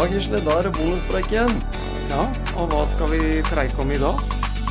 Ja, Gisle, da det bonuspreik igjen. Ja, og hva skal vi preike om i dag?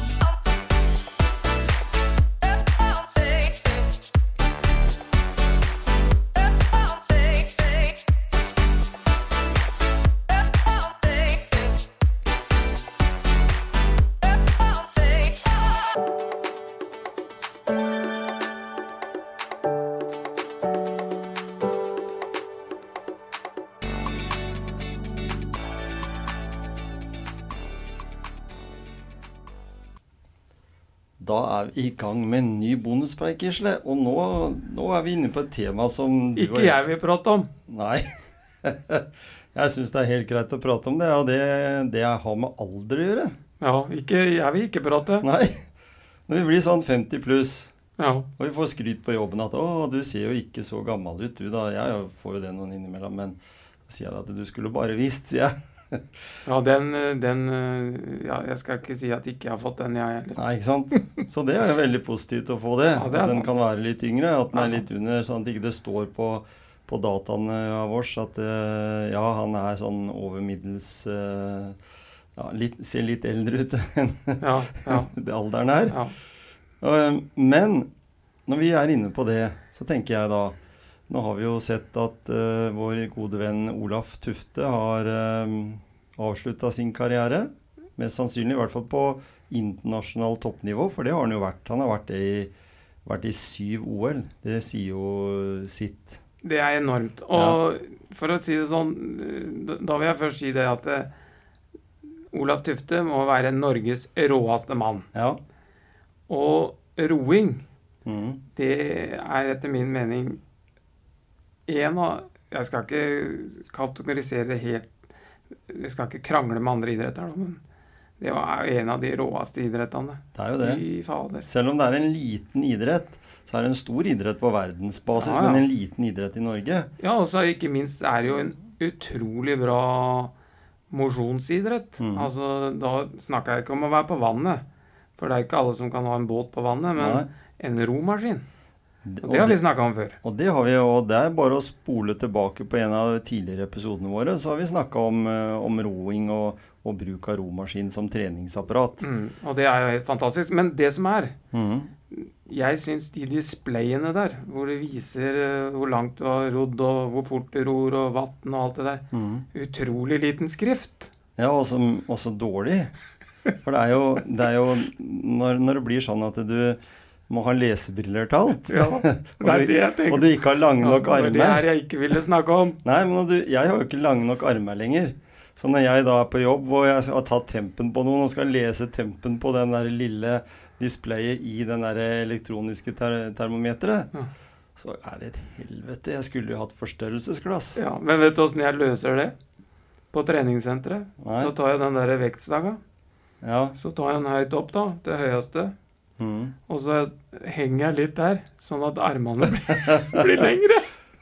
Da vi i gang med en ny bonuspreik, Gisle. Og nå vi inne på et tema som du Ikke jeg vil prate om. Nei. Jeg synes det helt greit å prate om det, og det har med alder å gjøre. Ja, jeg vil ikke prate. Nei. Når vi blir sånn 50 pluss, Ja, og vi får skryt på jobben at du ser jo ikke så gammel ut, du da. Jeg får jo det noen innimellom, men da sier jeg at du skulle bare visst, sier jeg. ja ja, jeg skal ikke si at ikke jeg har fått den, jeg heller. Nei, ikke sant? Så det jo veldig positivt å få det. Ja, det at den sant. kan være litt yngre, at den Ja, litt under, sånn at ikke det står på dataene av oss at ja, han sånn over middels, ja, ser litt eldre ut enn Ja, ja, det alderen er. ja. Men når vi inne på det, så tenker jeg da, nå har vi jo sett at vår gode venn Olaf Tufte har avsluttet sin karriere, mest sannsynlig i hvert fall på internasjonal toppnivå, for det har han jo vært. Han har vært i 7 OL. Det sier jo sitt. Det enormt. Og for å si det sånn, da vil jeg først si det at Olaf Tufte må være Norges råeste mann. Ja. Og roing, det etter min mening jeg skal ikke kategorisere det helt, jeg skal ikke krangle med andre idretter, men det var jo en av de råeste idrettene. Det jo det. Fy fader. Selv om det en liten idrett, så det en stor idrett på verdensbasis, Ja, ja. men en liten idrett i Norge. Ja, og så ikke minst det jo en utrolig bra mosjonsidrett. Altså, da snakker jeg ikke om å være på vannet, for det ikke alle som kan ha en båt på vannet, men Nei. en romaskin. Og Og det har vi snakket om før. Og det har vi, og det bare å spole tilbake på en av tidligere episodene våre, så har vi snakket om roing og bruk av romaskin som treningsapparat. Og det jo helt fantastisk. Men det som jeg synes de displayene der, hvor det viser hvor langt du har rodd, og hvor fort du ror, og vatten og alt det der, utrolig liten skrift. Ja, også dårlig. For det jo når det blir sånn at du må ha lesebriller til alt. Ja, det det jeg tenker. Og du ikke har lange nok armer. Det her jeg ikke ville snakke om. Nei, men jeg har jo ikke lange nok armer lenger. Så når jeg da på jobb, og jeg har tatt tempen på noen, og skal lese tempen på den der lille displayet i den der elektroniske termometeret, så det et helvete. Jeg skulle jo hatt forstørrelsesglass. Ja, men vet du hvordan jeg løser det? På treningssenteret. Nei. Så tar jeg den der vektstaga. Ja. Så tar jeg den høyt opp da, det høyeste. Og så henger jeg litt der, sånn at armene blir lengre.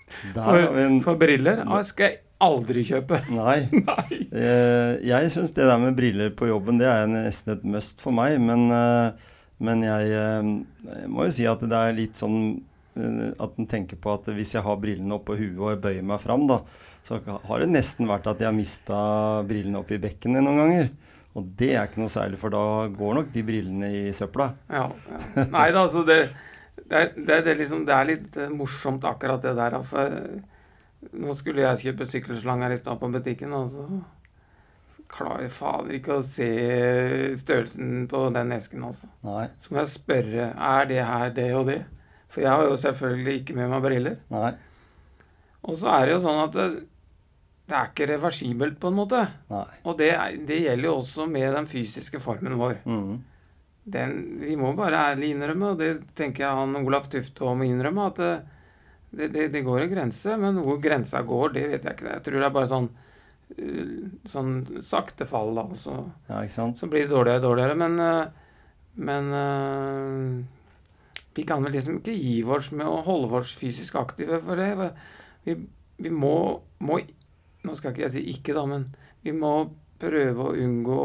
For briller skal jeg aldri kjøpe. Nei. Nei. Jeg synes det der med briller på jobben, det nesten et must for meg, men jeg må jo si at det litt sånn at den tenker på at hvis jeg har brillene opp på huet og jeg bøyer meg fram da, så har det nesten vært at jeg har mistet brillene opp i bekken noen ganger. Og det ikke noe særlig, for da går nok de brillene i søpla. Ja. Nei da, altså det litt morsomt akkurat det der, for nå skulle jeg kjøpe sykkelslanger i stedet på butikken, og så klarer jeg fader ikke å se størrelsen på den esken også. Nei. Så må jeg spørre, det her det og det? For jeg har jo selvfølgelig ikke med meg briller. Nei. Og så det jo sånn at det ikke reversibelt på en måte. Nei. Og det gjelder jo også med den fysiske formen vår. Vi må bare ærlig innrømme, og det tenker jeg han Olaf Tufte må innrømme, at det går en grense, men hvor grensa går, det vet jeg ikke. Jeg tror det bare sånn sakte fall da, ja, ikke sant? Så blir det dårligere og dårligere, men vi kan vel liksom ikke gi oss med å holde oss fysisk aktive for det. Vi må nå skal ikke jeg si ikke da, men vi må prøve å unngå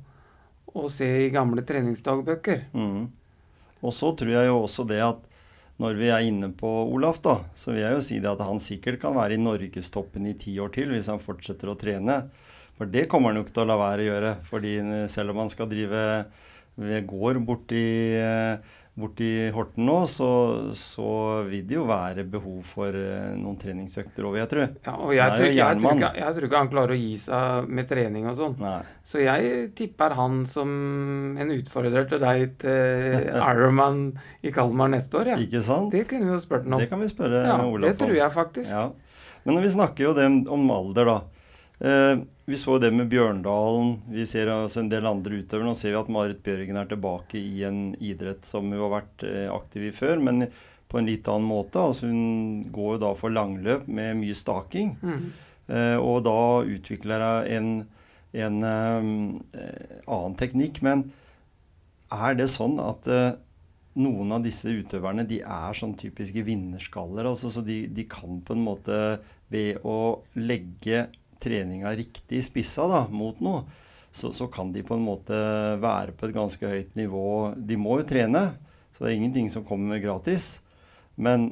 å se i gamle treningsdagbøker. Og så tror jeg jo også det at når vi inne på Olaf da, så vil jeg jo si det at han sikkert kan være i Norgestoppen i 10 år til hvis han fortsetter å trene. For det kommer han jo ikke til å la være å gjøre, fordi selv om han skal drive ved gård borti Horten nå, så vil det jo være behov for noen treningsøkter over, jeg tror. Ja, og jeg tror ikke han klarer å gi seg med trening og sånn. Nei. Så jeg tipper han som en utfordrer til deg til Ironman i Kalmar neste år, ja. Ikke sant? Det kunne vi jo spørt noe om. Det kan vi spørre Olaf om. Det tror jeg faktisk. Ja. Men når vi snakker jo det om alder da, vi så det med Bjørndalen, vi ser altså en del andre utøvere. Nå ser vi at Marit Bjørgen tilbake i en idrett som hun har vært aktiv i før, men på en litt annen måte. Altså hun går jo da for langløp med mye staking, og da utvikler hun en annen teknikk. Men det sånn at noen av disse utøverne, de sånn typiske vinnerskaller, altså, så de kan på en måte ved å legge treninga riktig spissa da, mot noe, så kan de på en måte være på et ganske høyt nivå. De må jo trene, så det ingenting som kommer gratis. Men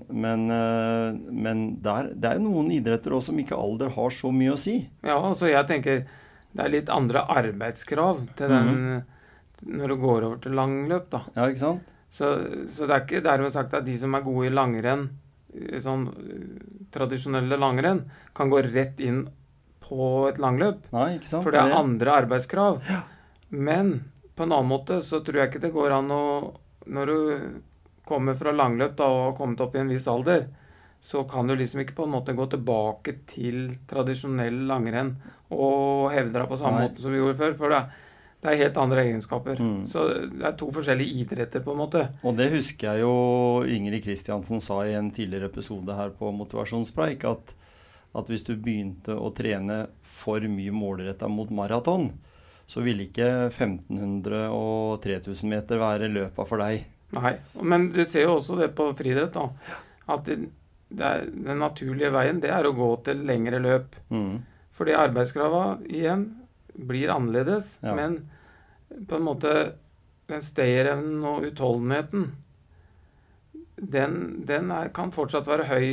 det jo noen idretter også som ikke alder har så mye å si. Ja, altså jeg tenker, det litt andre arbeidskrav til den, når du går over til langløp da. Ja, ikke sant? Så det ikke dermed sagt at de som gode i langrenn, sånn tradisjonelle langrenn, kan gå rett inn på et langløp. Nei, ikke sant? For det andre arbeidskrav. Ja. Men på en annen måte så tror jeg ikke det går an å, når du kommer fra langløp da, og har kommet opp i en viss alder, så kan du liksom ikke på en måte gå tilbake til tradisjonell langrenn og hevde deg på samme måte som vi gjorde før, for det helt andre egenskaper. Så det 2 forskjellige idretter på en måte. Og det husker jeg jo Ingrid Kristiansen sa i en tidligere episode her på Motivasjonspreik, at hvis du begynte å trene for mye målrettet mot maraton, så ville ikke 1500 og 3000 meter være løpet for deg. Nei, men du ser jo også det på friidrett da, at den naturlige veien, det å gå til lengre løp. Fordi arbeidskravet igjen blir annerledes, men på en måte den stayerevnen og utholdenheten, den kan fortsatt være høy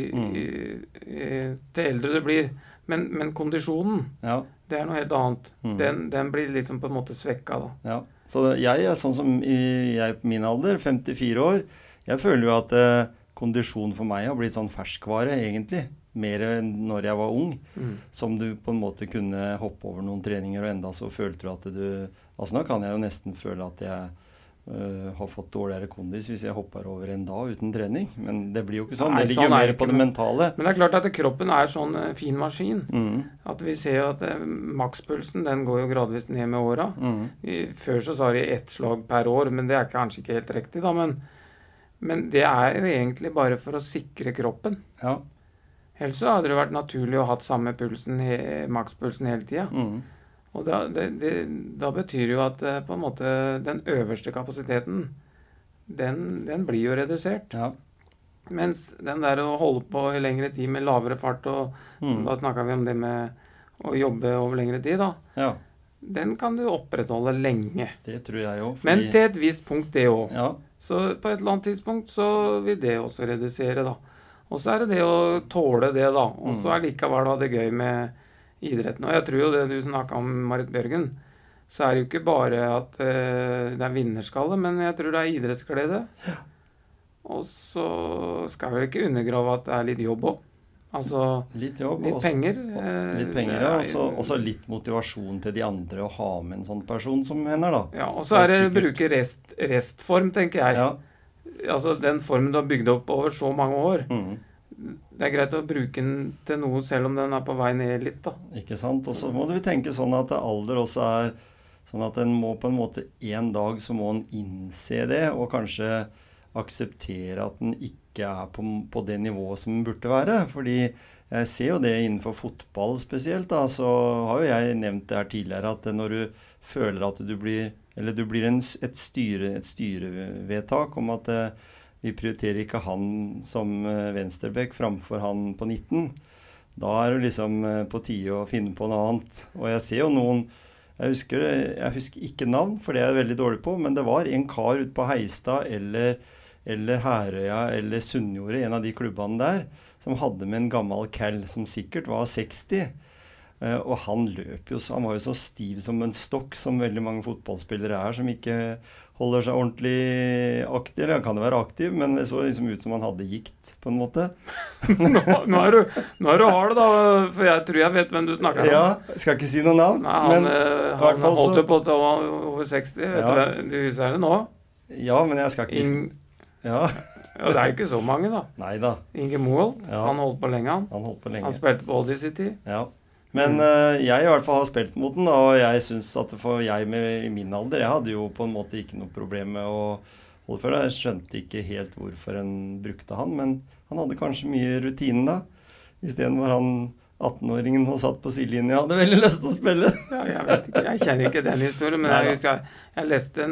til eldre det blir, men kondisjonen, det noe helt annet. Den blir liksom på en måte svekket da. Ja, så jeg sånn som jeg på min alder, 54 år, jeg føler jo at kondisjon for meg har blitt sånn ferskvare egentlig, mer enn når jeg var ung, som du på en måte kunne hoppe over noen treninger, og enda så følte du at altså nå kan jeg jo nesten føle at jeg har fått dårligere kondis hvis jeg hopper over en dag uten trening, men det blir jo ikke sånn. Det ligger jo mer på det mentale. Men det klart at kroppen sånn fin maskin, at vi ser jo at makspulsen, den går jo gradvis ned med åra. Før så sa de 1 slag per år, men det kanskje ikke helt riktig da, men det jo egentlig bare for å sikre kroppen. Ja. Ellers så hadde det vært naturlig å ha samme pulsen, makspulsen hele tiden. Og da betyr jo at på en måte den øverste kapasiteten, den blir jo redusert. Ja. Mens den der å holde på i lengre tid med lavere fart, og da snakker vi om det med å jobbe over lengre tid da, den kan du opprettholde lenge. Det tror jeg jo. Men til et visst punkt det også. Ja. Så på et eller annet tidspunkt så vil det også redusere da. Og så det å tåle det da, og så likevel ha det gøy med idretten. Og jeg tror jo det du snakket om Marit Bjørgen, så det jo ikke bare at det vinnerskalle, men jeg tror det idrettsglede. Ja. Og så skal vi ikke undergrave at det litt jobb også. Altså, litt jobb, litt penger. Litt penger, ja. Også litt motivasjon til de andre å ha med en sånn person som henne da. Ja, og så det å bruke restform, tenker jeg. Ja. Altså den formen du har bygd opp over så mange år. Det greit å bruke den til noe selv om den på vei ned litt da. Ikke sant? Og så må du tenke sånn at alder også sånn at en må på en måte en dag så må en innse det, og kanskje akseptere at den ikke på det nivået som den burde være. Fordi jeg ser jo det innenfor fotball spesielt da, så har jo jeg nevnt det her tidligere, at når du føler at du blir et styrevedtak om at vi prioriterer ikke han som venstrebekk framfor han på 19. Da det liksom på tide å finne på noe annet. Og jeg ser jo noen, jeg husker ikke navn, for det jeg veldig dårlig på, men det var en kar ute på Heistad eller eller Herøya, eller Sunnjordet, en av de klubbene der, som hadde med en gammel Cal, som sikkert var 60. Og han løp jo, han var jo så stiv som en stokk, som veldig mange fotballspillere som ikke holder seg ordentlig aktiv. Eller han kan jo være aktiv, men det så liksom ut som han hadde gikt, på en måte. nå er du hard da, for jeg tror jeg vet hvem du snakker om. Ja, jeg skal ikke si noe navn. Nei, han holdt jo på til over 60, vet du husker det nå? Ja, men jeg skal ikke si... Ja. Ja, det jo ikke så mange da. Neida. Inge Moholt, han holdt på lenge han. Spilte på Odd i City. Ja. Men jeg i hvert fall har spilt mot den, og jeg synes at jeg med min alder, jeg hadde jo på en måte ikke noe problem med å holde for det. Jeg skjønte ikke helt hvorfor en brukte han, men han hadde kanskje mye rutinen da. I stedet var han 18-åringen som satt på sidelinjen, jeg hadde veldig lyst til å spille. Ja, jeg vet ikke, jeg kjenner ikke den historien, men jeg husker, jeg leste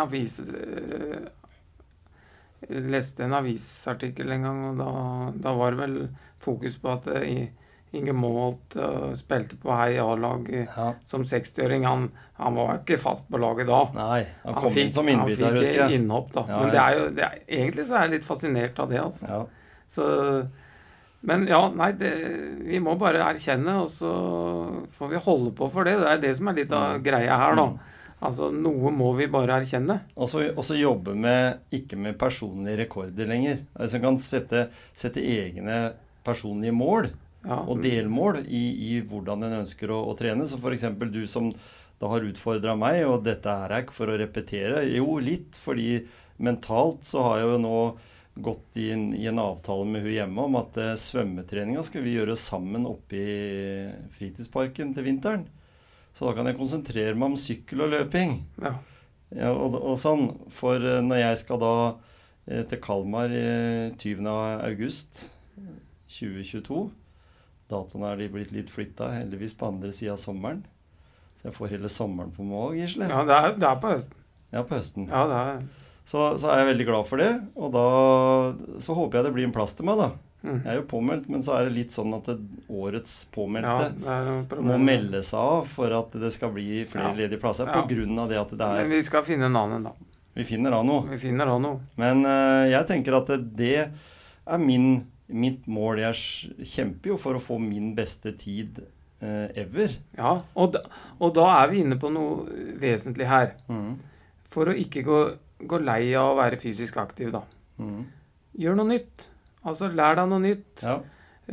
en avisartikkel en gang, og da var det vel fokus på at Inge Moholt spilte på Hei A-lag som 60-åring. Han var ikke fast på laget da. Nei, han kom inn som innbytter, husker jeg. Han fikk innhopp da. Ja, men egentlig så jeg litt fascinert av det, altså. Ja. Så, men ja, nei, vi må bare erkjenne, og så får vi holde på for det. Det det som litt av greia her da. Altså, noe må vi bare erkjenne. Og så jobbe ikke med personlige rekorder lenger. Altså, man kan sette egne personlige mål. Og delmål i hvordan en ønsker å trene. Så for eksempel du som da har utfordret meg, og dette ikke for å repetere, jo litt, fordi mentalt så har jeg jo nå gått i en avtale med hun hjemme om at svømmetreninga skal vi gjøre sammen oppe i fritidsparken til vinteren. Så da kan jeg konsentrere meg om sykkel og løping. Ja, og sånn, for når jeg skal da til Kalmar 20. august 2022, datoen de blitt litt flyttet, heldigvis på andre siden av sommeren. Så jeg får hele sommeren på meg også, Gisle. Ja, det på høsten. Ja, på høsten. Ja, det Så jeg veldig glad for det, og da så håper jeg det blir en plass til meg da. Jeg jo påmeldt, men så det litt sånn at årets påmeldte må melde seg av for at det skal bli flere ledige plasser, på grunn av det at det Men vi skal finne navnet da. Vi finner av noe. Men jeg tenker at det mitt mål. Jeg kjemper jo for å få min beste tid ever. Ja, og da vi inne på noe vesentlig her. For å ikke gå lei av å være fysisk aktiv da. Gjør noe nytt. Altså, lær deg noe nytt. Ja.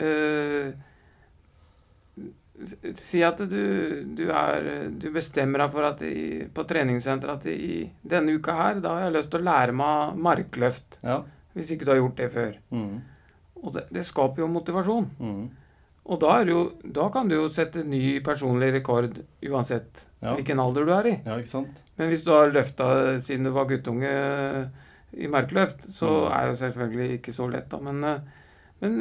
Si at du bestemmer deg for at på treningssenteret at i denne uka her, da har jeg lyst til å lære meg markløft. Ja. Hvis ikke du har gjort det før. Og det skaper jo motivasjon. Og da kan du jo sette ny personlig rekord uansett hvilken alder du i. Ja, ikke sant? Men hvis du har løftet siden du var guttunge i markløft, så jo selvfølgelig ikke så lett da. Men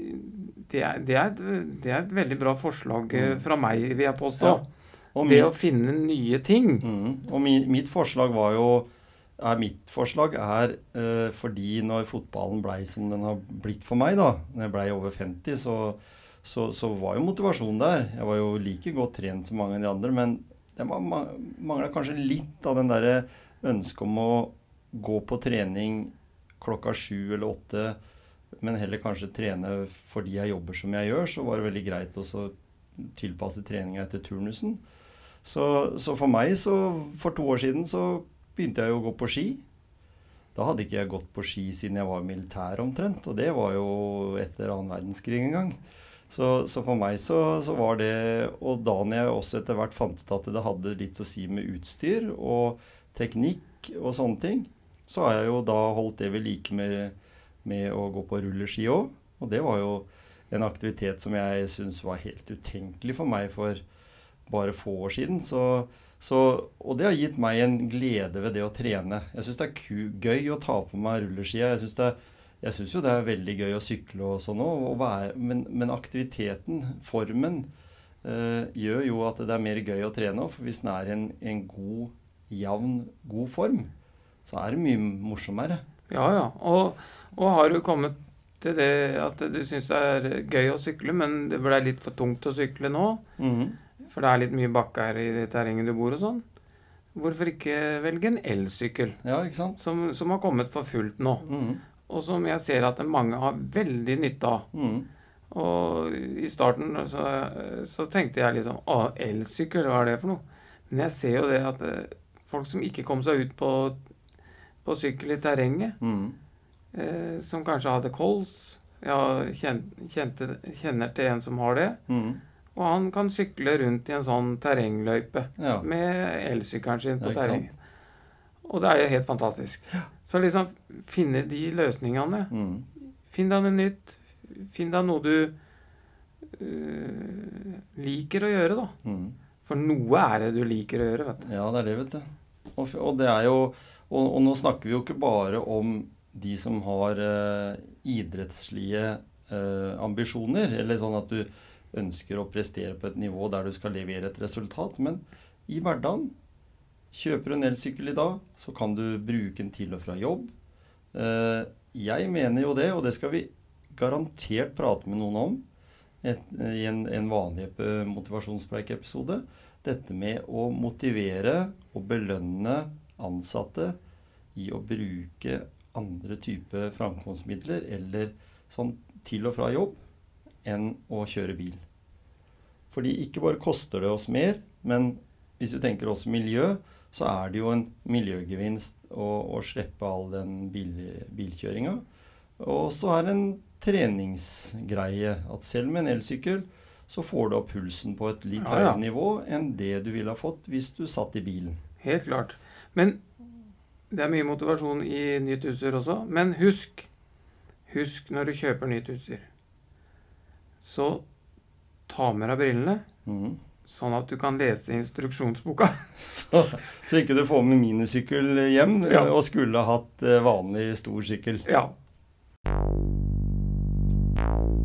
det et veldig bra forslag fra meg, vil jeg påstå. Ja. Det å finne nye ting. Og mitt forslag var jo mitt forslag fordi når fotballen ble som den har blitt for meg da, når jeg ble over 50, så var jo motivasjonen der. Jeg var jo like godt trent som mange av de andre, men det manglet kanskje litt av den der ønsket om å gå på trening klokka 7 eller 8, men heller kanskje trene fordi jeg jobber som jeg gjør, så var det veldig greit å tilpasse treninga etter turnusen. Så for meg, for 2 år siden, så begynte jeg jo å gå på ski. Da hadde ikke jeg gått på ski siden jeg var militær omtrent, og det var jo etter 2. verdenskrig en gang. Så for meg så var det, og da når jeg også etter hvert fant ut at det hadde litt å si med utstyr og teknikk og sånne ting, så har jeg jo da holdt det ved like med å gå på rulleski også. Og det var jo en aktivitet som jeg synes var helt utenkelig for meg for bare få år siden. Og det har gitt meg en glede ved det å trene. Jeg synes det gøy å ta på meg rulleskia. Jeg synes jo det veldig gøy å sykle og sånn også, men aktiviteten, formen, gjør jo at det mer gøy å trene. For hvis den en god, jevn, god form, så det mye morsommere. Ja. Og har du kommet til det at du synes det gøy å sykle, men det ble litt for tungt å sykle nå? For det litt mye bakker i det terrenget du bor og sånn. hvorfor ikke velge en elsykkel? Ja, ikke sant? Som har kommet for fullt nå. Og som jeg ser at mange har veldig nytte av. Og i starten så tenkte jeg liksom, elsykkel, hva er det for noe? Men jeg ser jo det at folk som ikke kom seg ut på sykkel i terrenget, som kanskje hadde kols, kjenner til en som har det, og han kan sykle rundt i en sånn terrengløype med elsykkelen sin på terrenget. Og det er jo helt fantastisk. Så liksom finne de løsningene. Finn deg noe nytt. Finn deg noe du liker å gjøre, da. For noe er det du liker å gjøre, vet du. Ja, det er det, vet du. Og det er jo, og nå snakker vi jo ikke bare om de som har idrettslige ambisjoner, eller sånn at du ønsker å prestere på et nivå der du skal levere et resultat, men i hverdagen, kjøper du en elsykkel i dag, så kan du bruke den til og fra jobb. Jeg mener jo det, og det skal vi garantert prate med noen om i en vanlig motivasjonspreik-episode. Dette med å motivere og belønne ansatte i å bruke andre typer framkomstmidler eller sånn til og fra jobb enn å kjøre bil. Fordi ikke bare koster det oss mer, men hvis du tenker også miljø, så er det jo en miljøgevinst å slippe all den bilkjøringa. Og så er det en treningsgreie at selv med en elsykkel så får du opp pulsen på et litt høyere nivå enn det du ville ha fått hvis du satt i bilen. Helt klart. Men det er mye motivasjon i nytt utstyr også. Men husk når du kjøper nytt utstyr, så ta med deg brillene, sånn at du kan lese instruksjonsboka. Så ikke du får med minisykkel hjem, og skulle ha hatt vanlig stor sykkel. Ja.